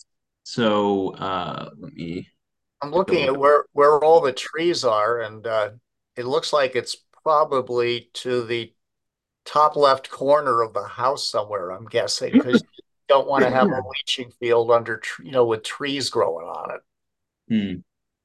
so uh, let me I'm take a looking look. at where where all the trees are, and uh, it looks like it's probably to the top left corner of the house somewhere, I'm guessing, because you don't want to have a leaching field under, tr- you know, with trees growing on it. Hmm.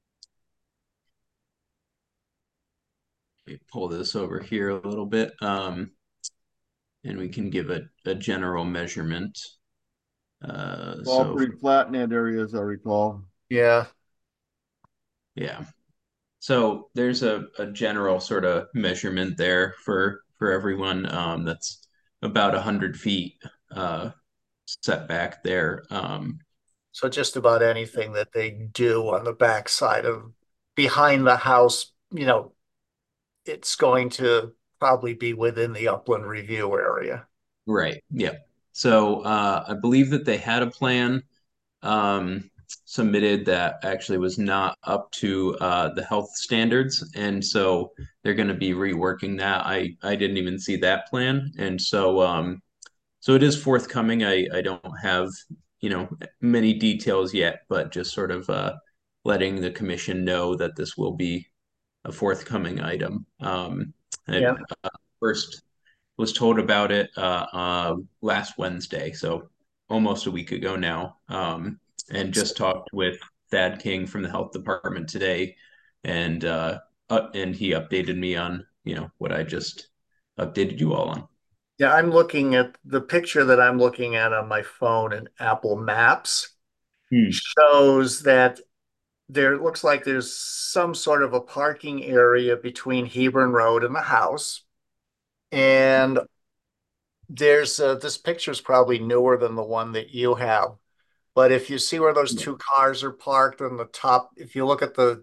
Let me pull this over here a little bit, um, and we can give a, a general measurement. Uh, It's all so pretty flat in that area, as I recall. Yeah. yeah, so there's a, a general sort of measurement there for for everyone. Um, that's about a hundred feet uh, setback there. Um, So just about anything that they do on the backside of behind the house, you know, it's going to probably be within the upland review area. right. Yeah. So uh, I believe that they had a plan um, submitted that actually was not up to uh, the health standards, and so they're going to be reworking that. I I didn't even see that plan, and so um, so it is forthcoming. I I don't have you know many details yet, but just sort of uh, letting the commission know that this will be a forthcoming item. Um, I Yeah. uh, first was told about it uh, uh, last Wednesday, so almost a week ago now, um, and just talked with Thad King from the health department today, and uh, uh, and he updated me on you know what I just updated you all on. Yeah, I'm looking at the picture that I'm looking at on my phone in Apple Maps Hmm. shows that there looks like there's some sort of a parking area between Hebron Road and the house. And there's uh, this picture is probably newer than the one that you have. But if you see where those two cars are parked on the top, if you look at the,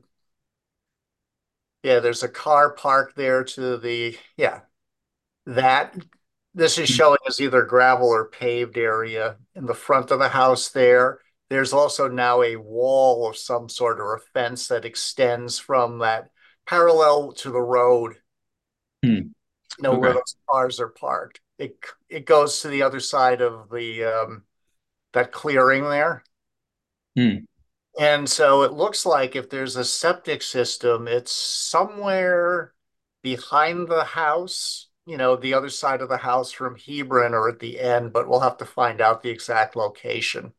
yeah, there's a car parked there to the, yeah, that this is showing as either gravel or paved area in the front of the house there. There's also now a wall of some sort or a fence that extends from that parallel to the road, Hmm. you know, where Okay. those cars are parked. It it goes to the other side of the um that clearing there. Hmm. And so it looks like if there's a septic system, it's somewhere behind the house, you know, the other side of the house from Hebron or at the end, but we'll have to find out the exact location.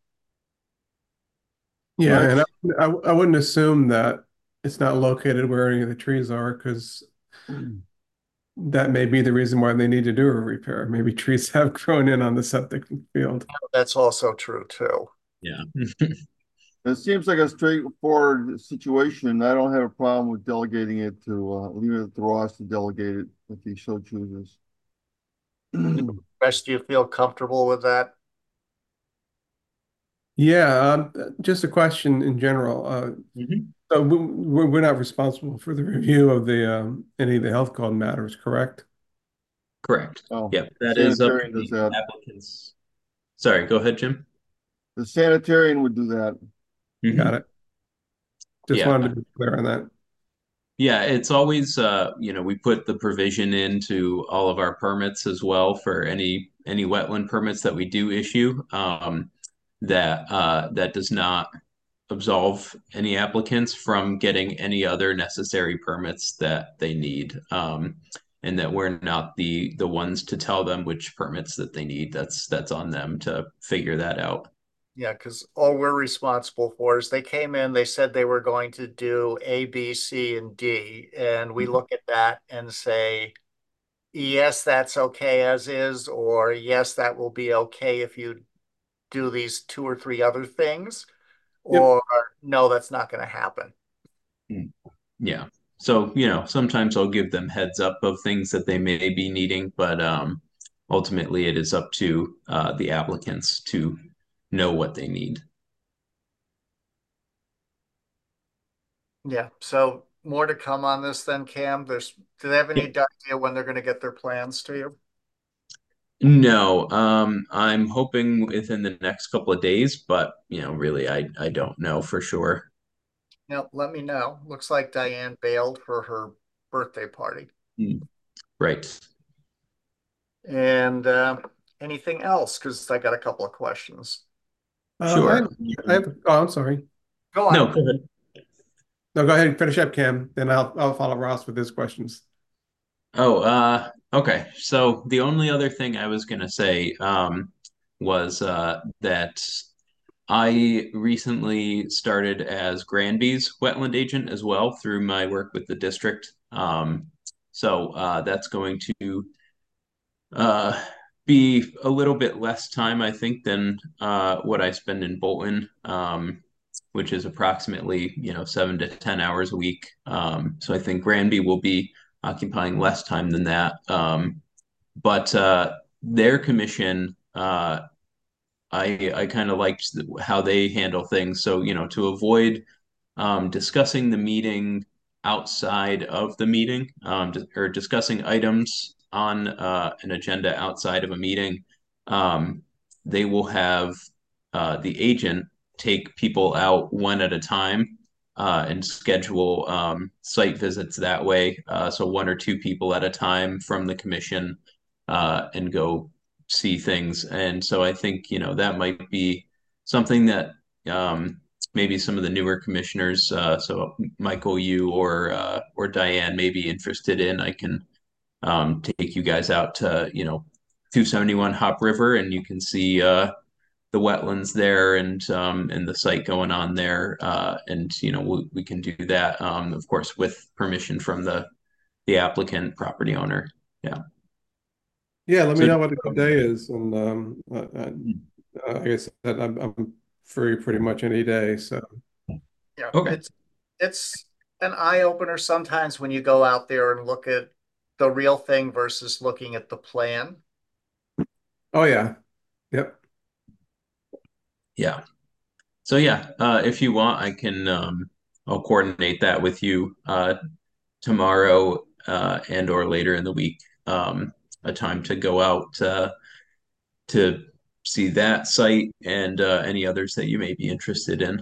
Yeah, Right. and I, I, I wouldn't assume that it's not located where any of the trees are, because that may be the reason why they need to do a repair. Maybe trees have grown in on the septic field. That's also true too. Yeah. It seems like a straightforward situation. I don't have a problem with delegating it to, uh, leaving it to Ross to delegate it if he so chooses. Rest, do you feel comfortable with that? Yeah, um, just a question in general. Uh, Mhm. so we, we're, we're not responsible for the review of the um, any of the health code matters, correct? Correct. Oh, Yep. That is up to sanitarian does the that. applicants. Sorry, go ahead, Jim. The sanitarian would do that. Mhm. Got it. Just Yeah. wanted to be clear on that. Yeah, it's always uh, you know, we put the provision into all of our permits as well for any any wetland permits that we do issue. Um, that uh that does not absolve any applicants from getting any other necessary permits that they need. Um, and that we're not the the ones to tell them which permits that they need. That's that's on them to figure that out. Yeah, because all we're responsible for is they came in, they said they were going to do A, B, C, and D. And we look at that and say, yes, that's okay as is, or yes, that will be okay if you do these two or three other things, Yep. or no, that's not going to happen. Mm. Yeah. So, you know, sometimes I'll give them heads up of things that they may be needing, but um, ultimately it is up to uh, the applicants to know what they need. Yeah. So more to come on this then, Cam. There's, do they have any Yep. idea when they're going to get their plans to you? No, um, I'm hoping within the next couple of days, but you know, really, I I don't know for sure. Now, let me know. Looks like Diane bailed for her birthday party. Mm. Right. And uh, anything else? Because I got a couple of questions. Uh, I, Sure. I have, oh, I'm sorry. Go No, on. go ahead. No, go ahead and finish up, Cam. Then I'll I'll follow Ross with his questions. Oh, uh, okay. So the only other thing I was gonna say um, was uh, that I recently started as Granby's wetland agent as well through my work with the district. Um, so uh, that's going to uh, be a little bit less time, I think, than uh, what I spend in Bolton, um, which is approximately, you know, seven to ten hours a week. Um, so I think Granby will be occupying less time than that. Um, but uh, their commission, uh, I I kind of liked how they handle things. So, you know, to avoid um, discussing the meeting outside of the meeting, um, or discussing items on uh, an agenda outside of a meeting. Um, they will have uh, the agent take people out one at a time uh, and schedule um, site visits that way. Uh, so one or two people at a time from the commission uh, and go see things. And so I think, you know, that might be something that um, maybe some of the newer commissioners, uh, so Michael, you or uh, or Diane, may be interested in. I can um, take you guys out to you know two seventy-one Hop River, and you can see uh, the wetlands there and um, and the site going on there, uh, and you know we, we can do that, um, of course, with permission from the the applicant property owner. Yeah. Yeah, let me So know what a good day is, and um, uh, uh, like I said, I'm I'm free pretty much any day. So Yeah, okay. it's it's an eye opener sometimes when you go out there and look at the real thing versus looking at the plan. oh yeah, yep. Yeah. So yeah, uh, if you want, I can um, I'll coordinate that with you uh, tomorrow uh, and or later in the week. Um, a time to go out uh, to see that site and uh, any others that you may be interested in.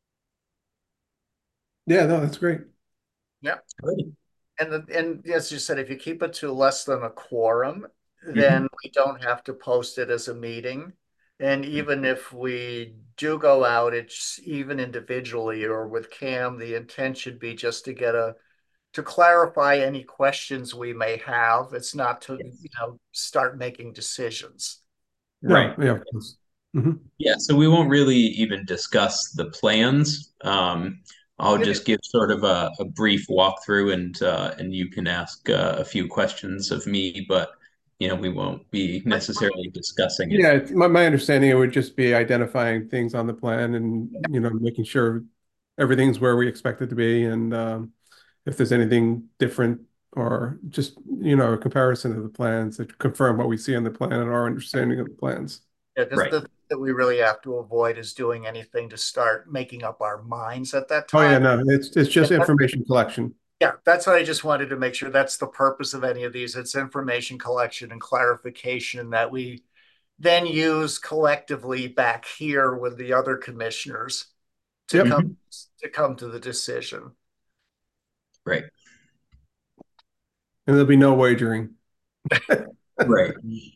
Yeah, no, that's great. Yeah. Great. And the, and as you said, if you keep it to less than a quorum, Mm-hmm. then we don't have to post it as a meeting. And even if we do go out, it's even individually or with Cam, the intent should be just to get a to clarify any questions we may have. It's not to, Yes. you know, start making decisions. Right. Yeah, yeah, of course. Mhm. Yeah, so we won't really even discuss the plans. Um, I'll Yeah. just give sort of a, a brief walkthrough, and uh, and you can ask uh, a few questions of me, but you know we won't be necessarily discussing it. Yeah, it's, my, my understanding, it would just be identifying things on the plan and, you know, making sure everything's where we expect it to be. And um, if there's anything different or just, you know, a comparison of the plans that confirm what we see on the plan and our understanding of the plans. Yeah, because Right. the thing that we really have to avoid is doing anything to start making up our minds at that Oh, yeah, time. no, it's, it's just Yeah, that- information collection. Yeah, that's what I just wanted to make sure. That's the purpose of any of these. It's information collection and clarification that we then use collectively back here with the other commissioners to Yep. come to come to the decision. Right. And there'll be no wagering. Right.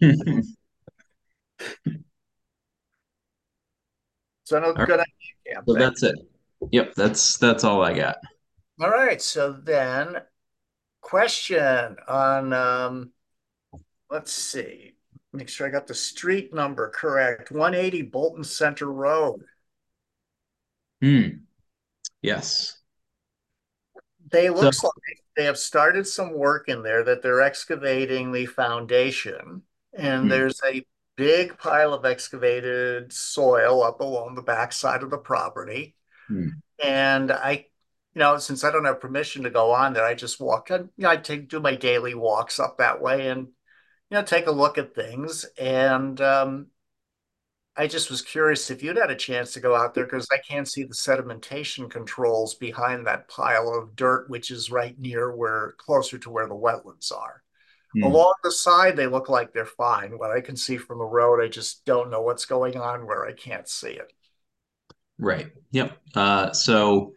So no All good idea, Cam. So Thank that's it. Yep, that's that's all I got. All right, so then question on um let's see. Make sure I got the street number correct. one eighty Bolton Center Road. Hmm. Yes. They So looks like they have started some work in there that they're excavating the foundation, and Hmm. there's a big pile of excavated soil up along the backside of the property. Hmm. And I, you know, since I don't have permission to go on there, I just walk. I, you know, I take do my daily walks up that way, and you know, take a look at things. And um, I just was curious if you'd had a chance to go out there because I can't see the sedimentation controls behind that pile of dirt, which is right near where, closer to where the wetlands are. Hmm. Along the side, they look like they're fine. What I can see from the road, I just don't know what's going on where I can't see it. Right. Yep. Uh, so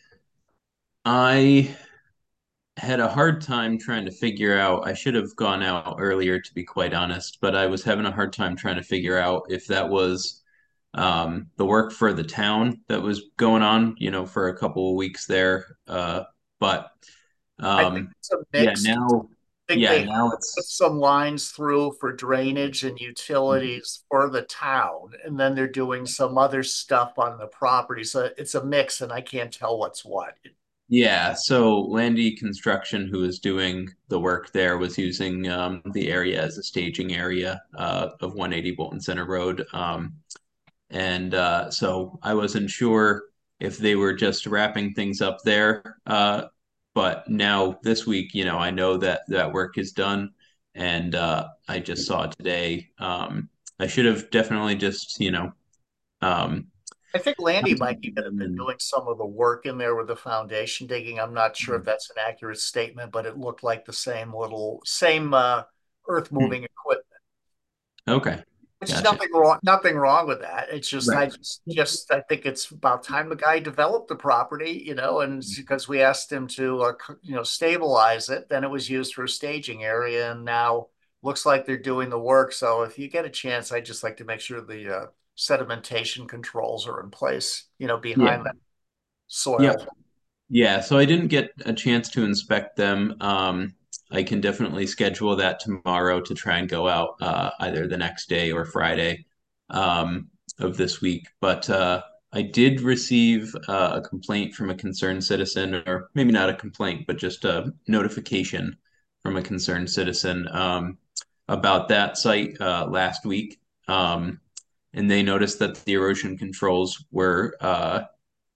I had a hard time trying to figure out. I should have gone out earlier, to be quite honest, but I was having a hard time trying to figure out if that was um, the work for the town that was going on, you know, for a couple of weeks there. Uh, but I think um, it's a yeah, mix. now, I think yeah, they now put it's some lines through for drainage and utilities for the town, and then they're doing some other stuff on the property. So it's a mix, and I can't tell what's what. yeah. So Landy Construction, who was doing the work there, was using um, the area as a staging area uh, of one eighty Bolton Center Road. Um, And uh, so I wasn't sure if they were just wrapping things up there. Uh, but now this week, you know, I know that that work is done. And uh, I just saw today. Um, I should have definitely just, you know, um, I think Landy might contacted even have them been and doing some of the work in there with the foundation digging. I'm not sure if that's an accurate statement, but it looked like the same little, same uh, earth Hmm. moving equipment. Okay, Which is gotcha. nothing wrong, nothing wrong with that. It's just I Right. just, just I think it's about time the guy developed the property, you know, and because we asked him to uh, c- you know stabilize it, then it was used for a staging area, and now looks like they're doing the work. So if you get a chance, I'd just like to make sure the uh, sedimentation controls are in place, you know, Yeah. behind that soil. Yep. Yeah, so I didn't get a chance to inspect them. Um, I can definitely schedule that tomorrow to try and go out uh, either the next day or Friday um, of this week. But uh, I did receive uh, a complaint from a concerned citizen, or maybe not a complaint, but just a notification from a concerned citizen um, about that site uh, last week. Um, and they noticed that the erosion controls were uh,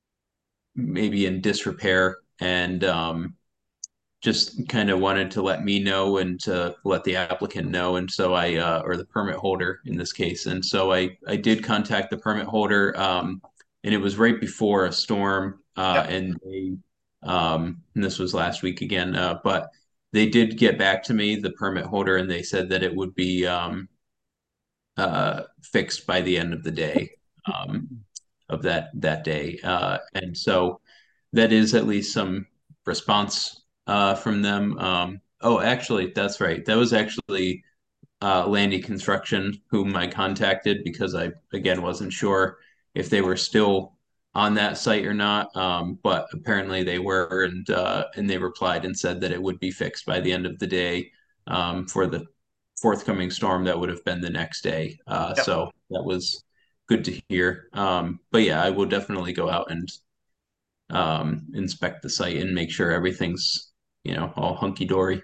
maybe in disrepair and um, just kind of wanted to let me know and to let the applicant know. And so I, uh, or the permit holder in this case. And so I, I did contact the permit holder um, and it was right before a storm uh, Yep. and they, um, and this was last week again, uh, but they did get back to me, the permit holder, and they said that it would be um, uh, fixed by the end of the day, um, of that that day. Uh, and so that is at least some response uh, from them. Um, oh, actually, that's right. That was actually uh, Landy Construction whom I contacted because I again wasn't sure if they were still on that site or not. Um, but apparently they were, and uh, and they replied and said that it would be fixed by the end of the day um, for the forthcoming storm that would have been the next day. Uh, Yep. so that was good to hear. Um, but yeah, I will definitely go out and um, inspect the site and make sure everything's, you know, all hunky dory.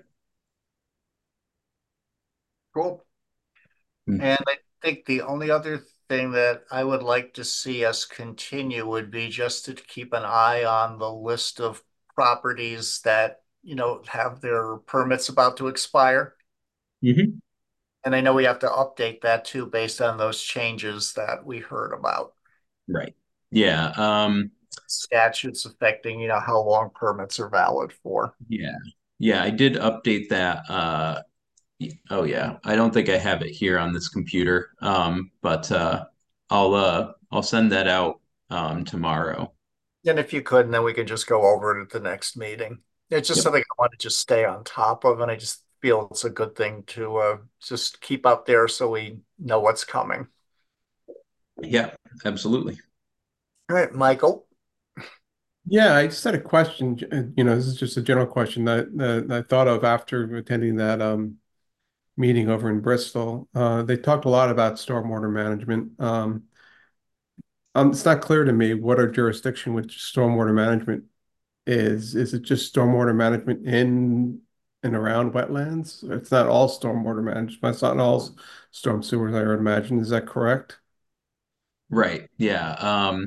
Cool. Hmm. And I think the only other thing that I would like to see us continue would be just to keep an eye on the list of properties that, you know, have their permits about to expire. Mhm. And I know we have to update that too based on those changes that we heard about. Right. Yeah. Um, Statutes affecting, you know, how long permits are valid for. yeah. Yeah, I did update that. Uh, oh yeah. I don't think I have it here on this computer. Um, but uh I'll uh I'll send that out um tomorrow. And if you could, and then we can just go over it at the next meeting. It's just Yep. something I want to just stay on top of, and I just feel it's a good thing to uh, just keep up there so we know what's coming. Yeah, absolutely. All right, Michael. Yeah, I just had a question. uh, You know, this is just a general question that, that I thought of after attending that um, meeting over in Bristol. Uh, they talked a lot about stormwater management. Um, um, it's not clear to me what our jurisdiction with stormwater management is. Is it just stormwater management in and around wetlands? It's not all stormwater management. It's not all storm sewers, I would imagine. Is that correct? Right. Yeah. Um,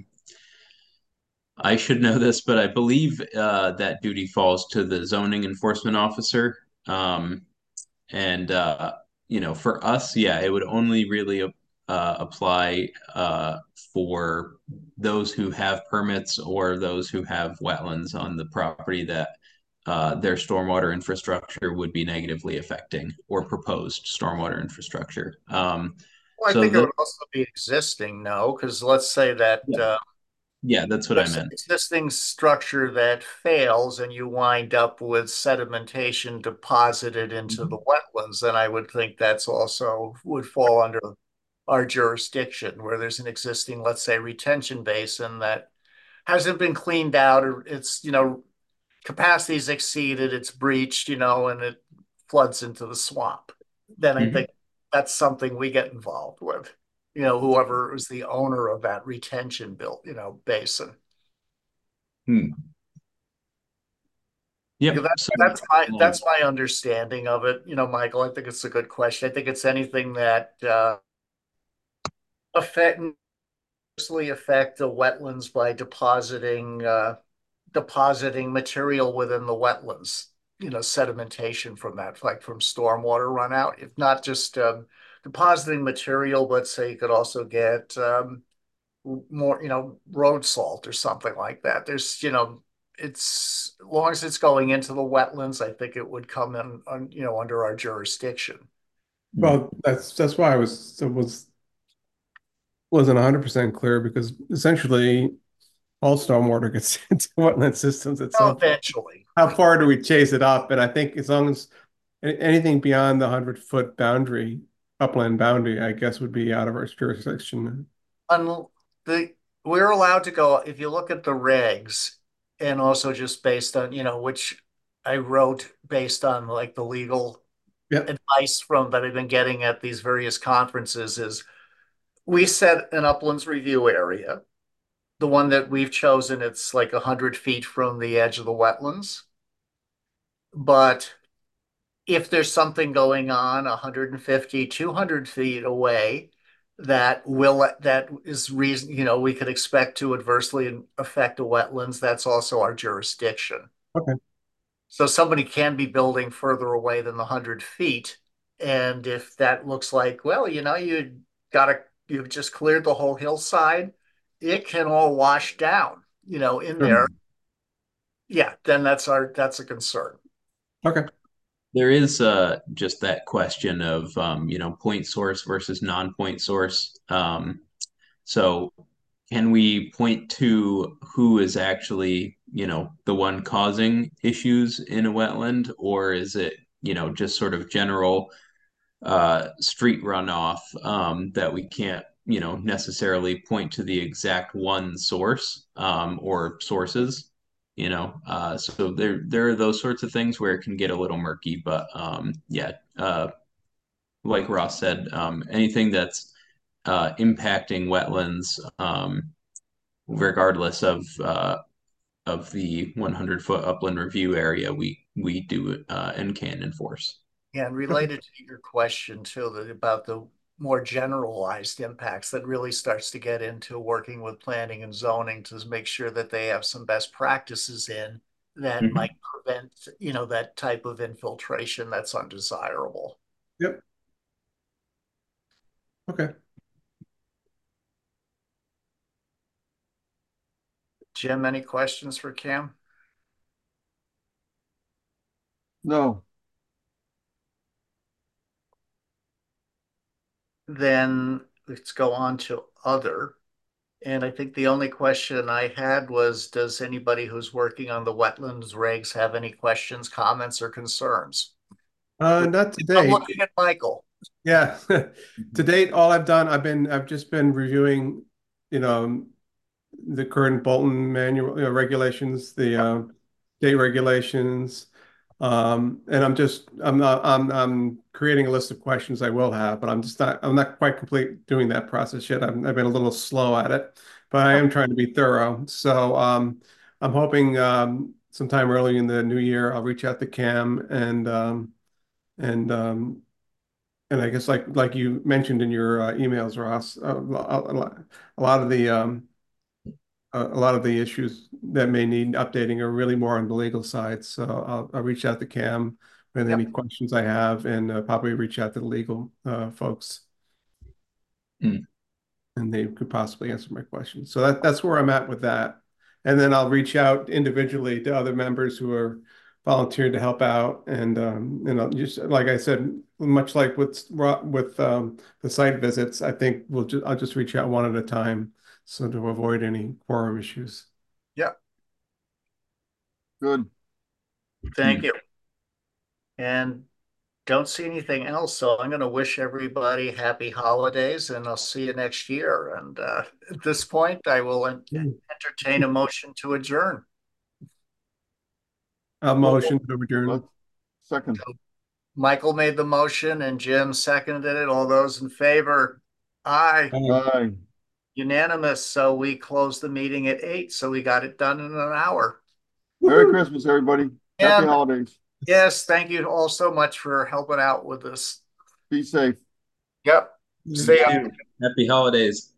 I should know this, but I believe uh that duty falls to the zoning enforcement officer. Um, and uh, you know, for us, yeah, it would only really uh apply uh for those who have permits or those who have wetlands on the property that uh, their stormwater infrastructure would be negatively affecting or proposed stormwater infrastructure. Um, Well, I so think it the would also be existing, no, because let's say that yeah, uh, yeah, that's what I there's an meant. existing structure that fails and you wind up with sedimentation deposited into the Mhm. wetlands, then I would think that's also would fall under our jurisdiction where there's an existing, let's say, retention basin that hasn't been cleaned out or it's, you know, capacity's exceeded, it's breached, you know, and it floods into the swamp. Then I Mhm. think that's something we get involved with, you know, whoever is the owner of that retention built, you know, basin. Hmm. Yep. Yeah, that, So that's my um, that's my understanding of it. You know, Michael, I think it's a good question. I think it's anything that uh affect adversely affect the wetlands by depositing uh depositing material within the wetlands, you know, sedimentation from that, like from stormwater runout. If not just um, depositing material, but say you could also get um, more, you know, road salt or something like that. There's, you know, it's as long as it's going into the wetlands, I think it would come in, on, you know, under our jurisdiction. Well, that's that's why I was was wasn't one hundred percent clear because essentially all stormwater gets into wetland systems at Well, some point. eventually, How far do we chase it up? And I think as long as anything beyond the hundred foot boundary, upland boundary, I guess would be out of our jurisdiction. on the we're allowed to go if you look at the regs and also just based on, you know, which I wrote based on like the legal Yep. advice from that I've been getting at these various conferences is we set an uplands review area. The one that we've chosen, it's like a hundred feet from the edge of the wetlands. But if there's something going on one hundred fifty, two hundred feet away that will that is reason, you know, we could expect to adversely affect the wetlands, that's also our jurisdiction. Okay. So somebody can be building further away than the one hundred feet. And if that looks like, well, you know, you got to, you've just cleared the whole hillside, it can all wash down, you know, in Sure. there. Yeah, then that's our, that's a concern. Okay. there is uh just that question of um, you know, point source versus non-point source. Um, so can we point to who is actually, you know, the one causing issues in a wetland, or is it, you know, just sort of general uh, street runoff um, that we can't, you know, necessarily point to the exact one source um, or sources, you know. Uh, so there there are those sorts of things where it can get a little murky, but um, yeah, uh, like Ross said, um, anything that's uh, impacting wetlands, um, regardless of uh, of the one hundred foot upland review area, we we do uh, and can enforce. Yeah, and related to your question too, that about the more generalized impacts that really starts to get into working with planning and zoning to make sure that they have some best practices in that Mhm. might prevent, you know, that type of infiltration that's undesirable. Yep. Okay. Jim, any questions for Cam? No. Then let's go on to other. And I think the only question I had was, does anybody who's working on the wetlands regs have any questions, comments, or concerns? Uh, not I'm today. looking at Michael. Yeah. To date, all I've done, I've been, I've just been reviewing, you know, the current Bolton manual, you know, regulations, the uh, state regulations. Um, and I'm just, I'm not, I'm, I'm creating a list of questions I will have, but I'm just not, I'm not quite complete doing that process yet. I've, I've been a little slow at it, but I am trying to be thorough. So um, I'm hoping um, sometime early in the new year, I'll reach out to Cam and um, and um, and I guess like like you mentioned in your uh, emails, Ross, uh, a, lot, a lot of the um, a, a lot of the issues that may need updating are really more on the legal side. So I'll, I'll reach out to Cam with Yep. any questions I have, and uh, probably reach out to the legal uh, folks, Mm. and they could possibly answer my questions. So that that's where I'm at with that. And then I'll reach out individually to other members who are volunteered to help out. And um, you know, just like I said, much like with with um, the site visits, I think we'll just I'll just reach out one at a time, so to avoid any quorum issues. Yeah, Good. thank you. And don't see anything else, so I'm going to wish everybody happy holidays, and I'll see you next year. And uh, at this point, I will en entertain a motion to adjourn. A motion to adjourn. Let's- Second. Michael made the motion and Jim seconded it. All those in favor? Aye. Aye. Unanimous. So we closed the meeting at eight. So we got it done in an hour. Merry Christmas, everybody. Happy And- holidays. Yes, thank you all so much for helping out with this. Be safe. Yep. See ya. Happy holidays.